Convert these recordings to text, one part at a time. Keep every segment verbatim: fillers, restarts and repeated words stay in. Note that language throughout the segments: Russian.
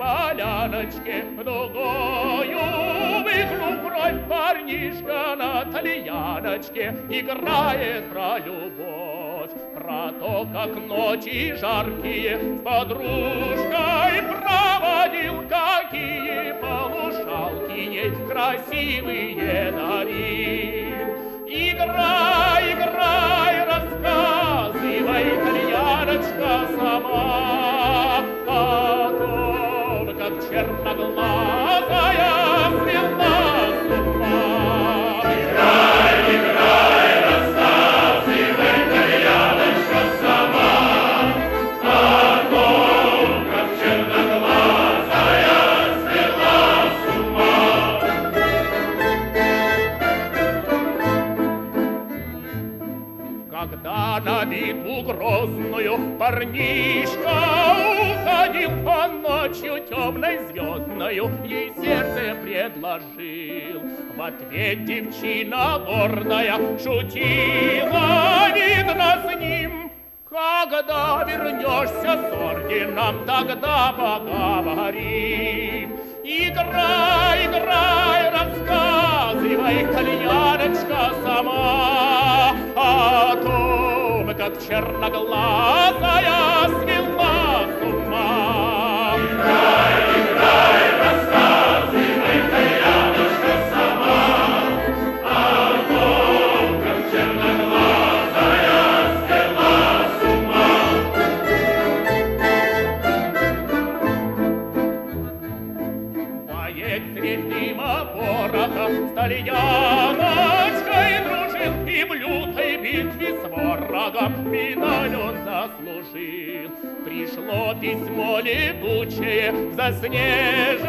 поляночке дугою выгнул бровь парнишка на тальяночке, играет про любовь, про то, как ночи жаркие с подружкой проводил, какие полушалки ей красивые дарил. Играй, играй, рассказывай, тальяночка сама, о том, как черноглазая свела с ума. Играй, играй, рассказывай, тальяночка сама, о том, как черноглазая свела с ума. Когда на битву грозную парнишка уходил, по ночью темной звездною ей сердце предложил. В ответ девчина гордая шутила, видно, с ним: когда вернешься с орденом, тогда поговорим. Играй, играй, рассказывай, тальяночка сама, о том, как черноглазая свела с ума. Играй, играй, рассказывай, тальяночка сама, о том, как черноглазая свела с ума. Поедь средним порохом с тальяночкой дружил, и в лютой битве с ворогом медаль он заслужил. Пришло письмо летучее в заснеженную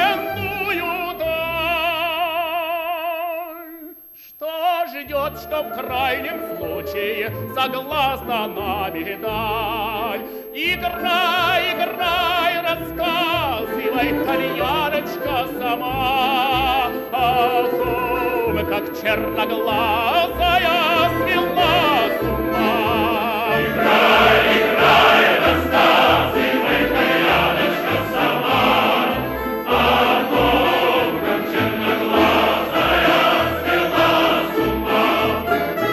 даль. Что ждет, что в крайнем случае согласна на медаль? Играй, играй, рассказывай, тальяночка сама, о том, как черноглазая свела с ума. Играй, играй, рассказывай, тальяночка сама, о том, как черноглазая свела с ума.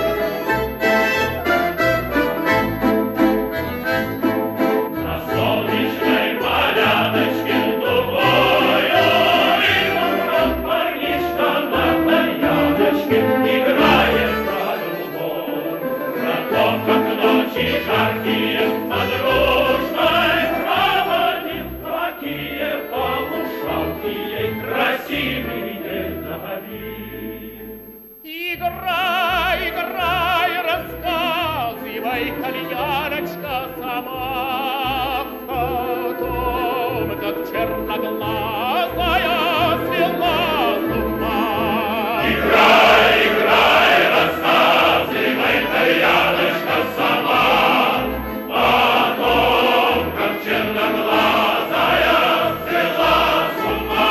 На солнечной поляночке дугою выгнул парнишка на тальяночке, играет про любовь, про то, как ночи жаркие с подружкой проводил, какие полушалки ей красивые дарил. Играй, играй, рассказывай, тальяночка сама, о том, как черноглазая свела с ума. Играй, играй, рассказывай, тальяночка сама, о том, как черноглазая свела с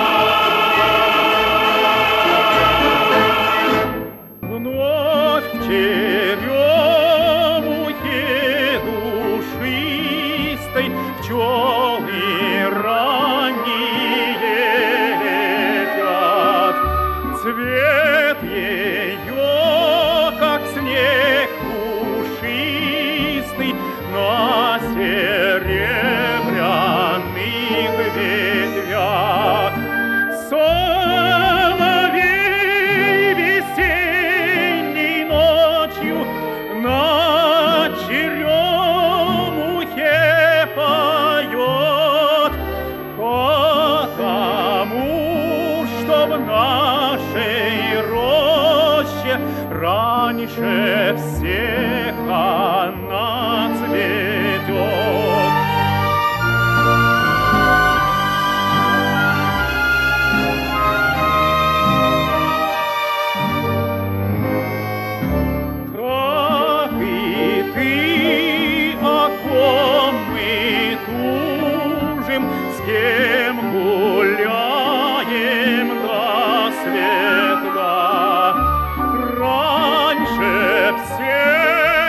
ума. Вновь к черемухе душистой пчелы ранние летят. Цвет ее, как снег пушистый, на серебряных ветвях. Соловей весенней ночью на черемухе поет, потому что в нашей роще раньше всех она цветет. Как и ты, о ком мы тужим, с кем гуляем до светла, раньше всех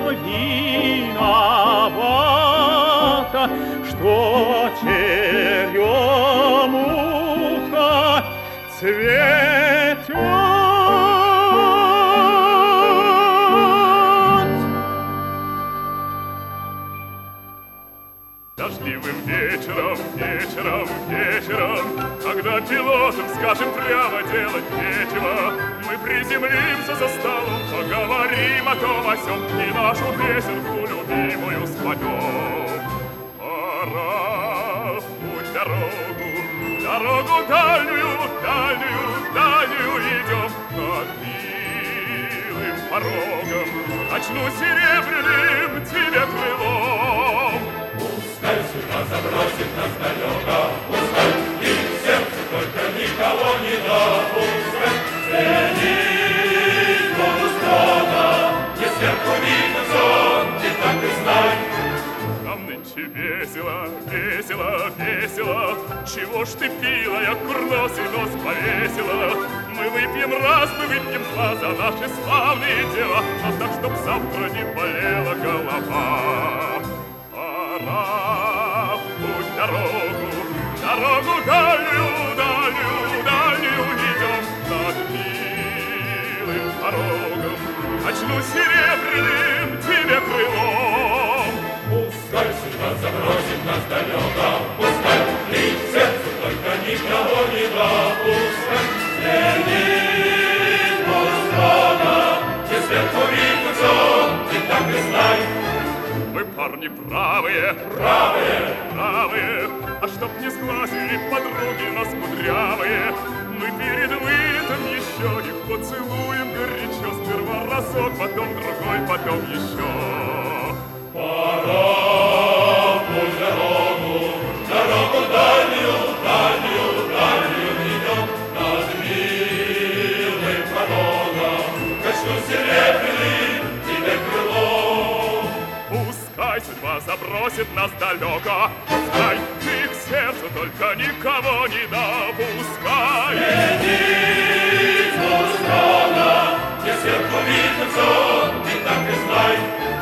виновата, что черемуха цветет. Дождливым вечером, вечером, вечером, когда пилотам скажем прямо делать нечего, мы приземлимся за столом, поговорим о том о сём и нашу песенку любимую споем. Пора в путь дорогу, дорогу дальнюю, дальнюю, дальнюю идем над милым порогом. Начну серебряным тебе крылом. Пускай судьба забросит нас далеко, пускай и в сердце только никого не допускай. Ценить буду строго, не сверху видно сон, ты так и знай. Нам нынче весело, весело, весело, чего ж ты пила, я курносый нос повесила. Мы выпьем раз, мы выпьем два за наши славные дела, но так, чтоб завтра не болела голова. Пора в путь дорогу, дорогу дальнюю, дальнюю, дальнюю идем над милым порогом. Начну серебряным тебе крылом. Пускай судьба забросит нас далеко, пускай и в сердце только никого не допускай. Следить буду строго, не сверху видно сон, ты так и знай. Мы парни правые, правые, правые, а чтоб не сглазили подруги нас кудрявые, мы перед вылетом еще их поцелуем горячо, сперва разок, потом другой, потом еще. Пора в путь дорогу, дорогу дальнюю, дальнюю, дальнюю идем над милым порогом. Качну серебряным тебе крылом. Пускай судьба забросит нас далеко, пускай ты к сердцу только никого не допускай. Следить буду строго, не сверху видно сон, ты так и знай.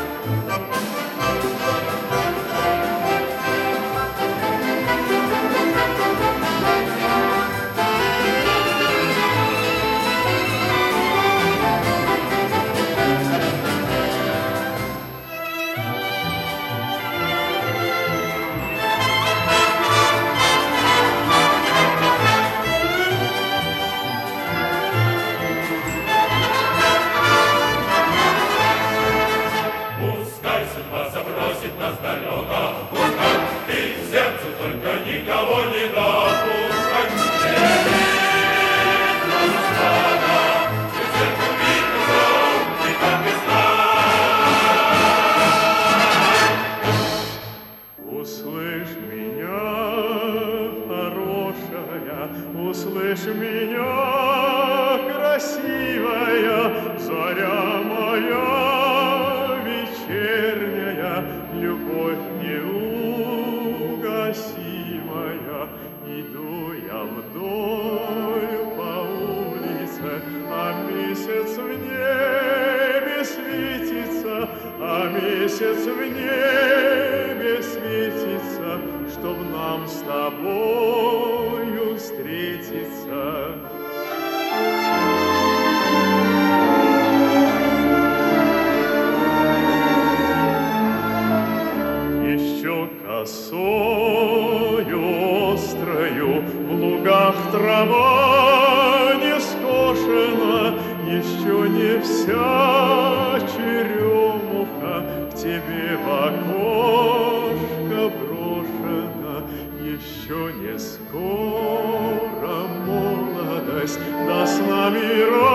Забросит нас далеко, пускай и в сердце только никого не допускай. Следить буду строго, и сверху видно сон, ты так и знай. Услышь меня, хорошая, услышь меня, красивая, заря моя вечерняя, любовь неугасимая. Иду я вдоль по улице, а месяц в небе светится, а месяц в небе светится, чтоб нам с тобою встретиться. Еще косою острою в лугах трава не скошена, еще не вся черемуха к тебе в окошко брошена, еще не скоро молодость да с нами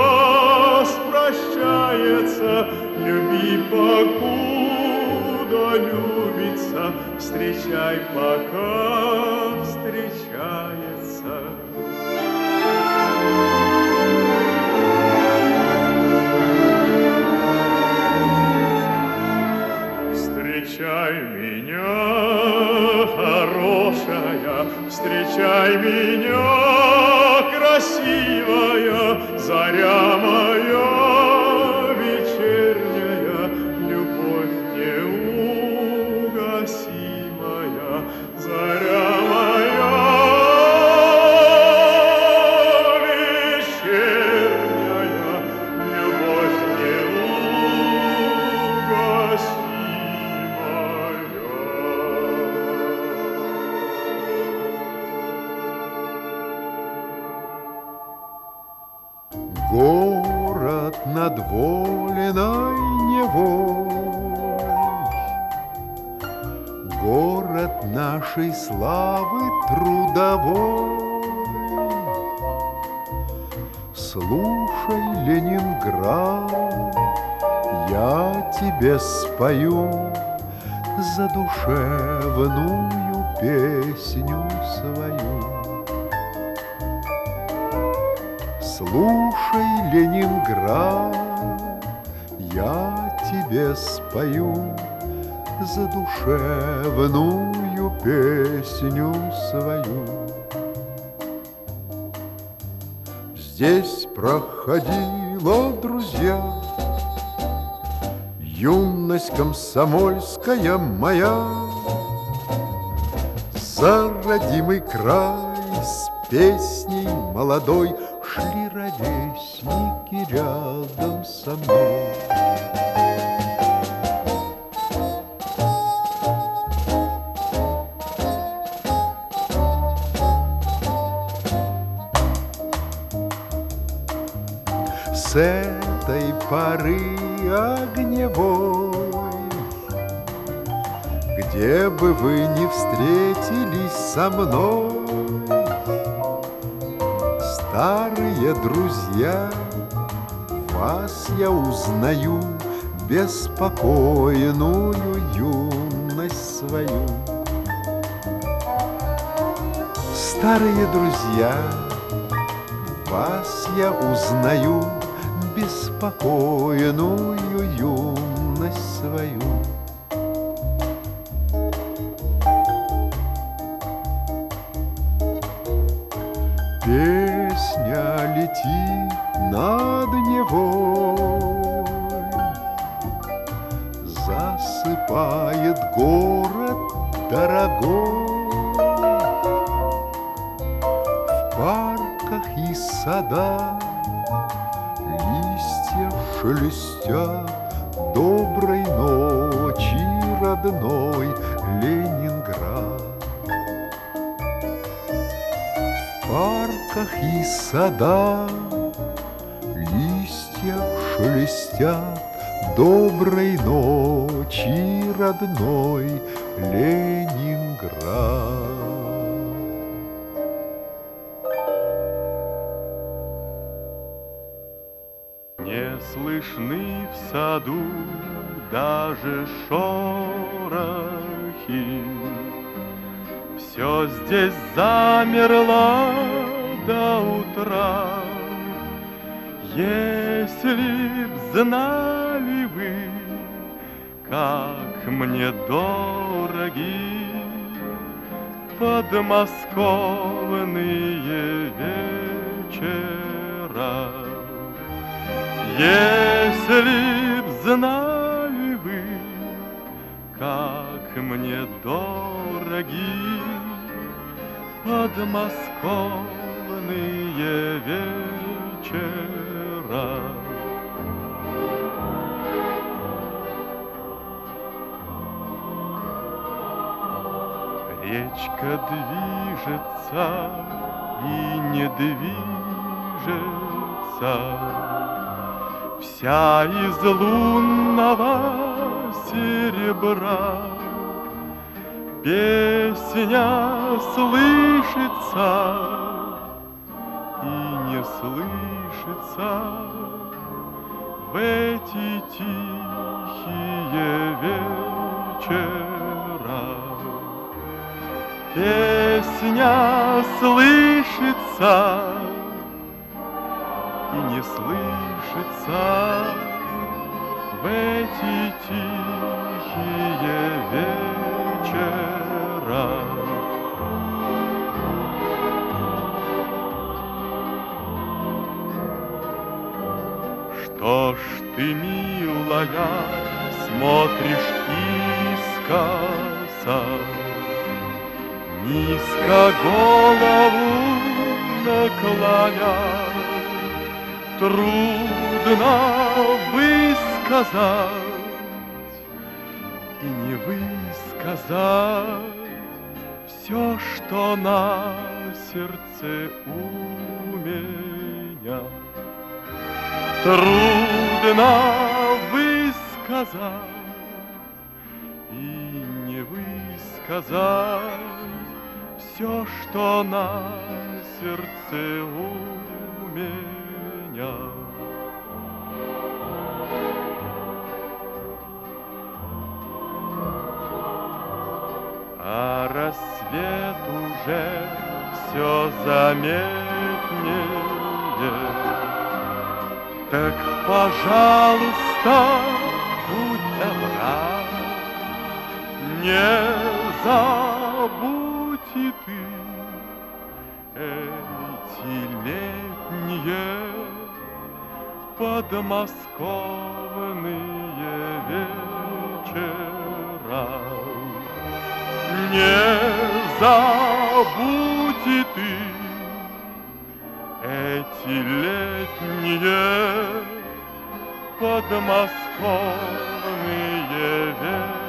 распрощается. Люби, покуда любится, встречай, пока встречается. Встречай меня, хорошая, встречай меня, красивая, заря моя вечерняя, любовь невольной невой. Город нашей славы трудовой. Слушай, Ленинград, я тебе спою задушевную песню свою. Слушай, Ленинград, я тебе спою задушевную песню свою. Здесь проходила, друзья, юность комсомольская моя. За родимый край с песней молодой шли ровесники рядом со мной. С этой поры огневой, где бы вы ни встретились со мной, старые друзья, вас я узнаю, беспокойную юность свою. Старые друзья, вас я узнаю, беспокойную юность свою. Песня летит над Невой, засыпает город дорогой. В парках и садах листья шелестят, доброй ночи, родной Ленинград. В парках и садах листья шелестят, доброй ночи, родной Ленинград. Не слышны в саду даже шорохи, все здесь замерло до утра. Если б знали вы, как мне дороги подмосковные вечера. Если б знали вы, как мне дороги подмосковные вечера. Речка движется и не движется, вся из лунного серебра. Песня слышится и не слышится в эти тихие вечера. Песня слышится и не слышится в эти тихие вечера. Что ж ты, милая, смотришь искоса, низко голову наклоня? Трудно высказать и не высказать все, что на сердце у меня. Трудно трудно высказать и не высказать все, что на сердце у меня. А рассвет уже все заметнее. Так, пожалуйста, будь добра, не забудь и ты эти летние подмосковные вечера. Не забудь и ты эти летние подмосковные вечера.